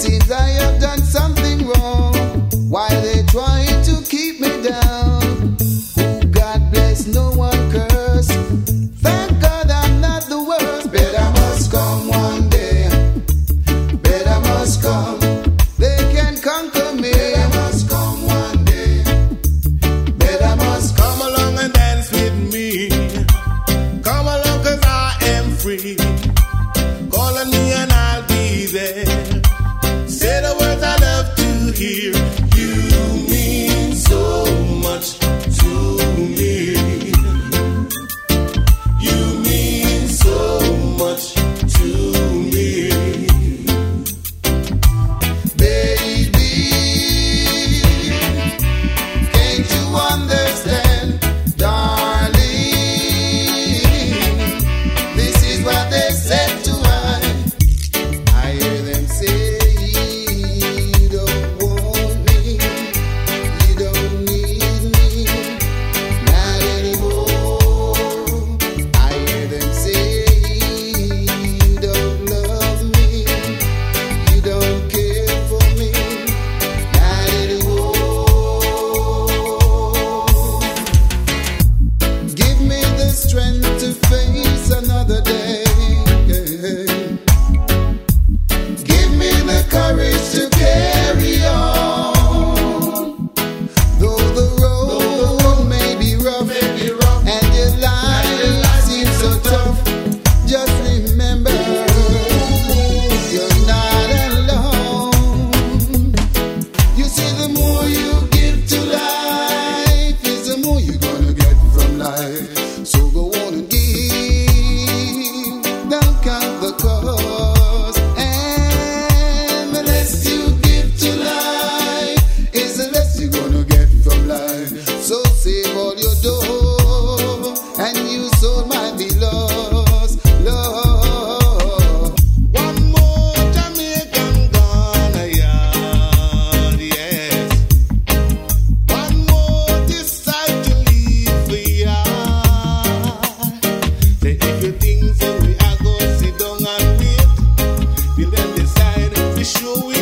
seems I have done something wrong. Why they try to keep me down? Who God bless, no one curse. Thank God I'm not the worst. Better must come one day. Better must come. They can conquer me. Better must come one day. Better must come along and dance with me. Come along 'cause I am free. Call on me and I'll be there. Say the words I love to hear. You mean so much to me. You mean so much to me. Baby, can't you understand, darling? This is what they said to I hear them say, you don't want me, you don't need me, not anymore. I hear them say, you don't love me, you don't care for me, not anymore. Give me the strength to face another day. Give me the courage to carry on. Though the road may be rough, and your life seems so tough, just remember you're not alone. You see, the more you give to life is the more you're gonna get from life. So go on and give, don't count the cost. And the less you give to life is the less you're gonna get from life. So save all your dough, and you soul might be lost, Lord. One more Jamaican gonna yard, yes. One more decide to leave for yard. Say if you think so, we are go sit down and wait. Till then decide we show we